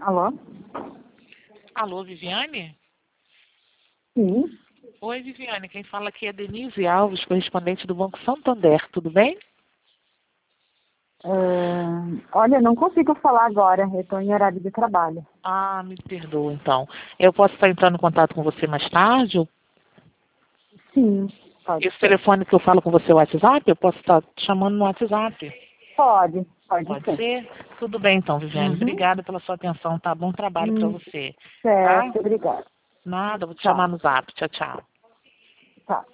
Alô? Alô, Viviane? Sim. Oi, Viviane. Quem fala aqui é Denise Alves, correspondente do Banco Santander. Tudo bem? Olha, não consigo falar agora. Eu estou em horário de trabalho. Ah, me perdoa, então. Eu posso estar entrando em contato com você mais tarde? Sim, pode Esse ser. telefone que eu falo com você é o WhatsApp? Eu posso estar te chamando no WhatsApp? Pode Pode ser. ser? Tudo bem, então, Viviane. Uhum. Obrigada pela sua atenção, tá? Bom trabalho para você, tá? Certo, obrigada. Nada, vou te chamar Tchau. no Zap. Tchau, tchau. Tchau.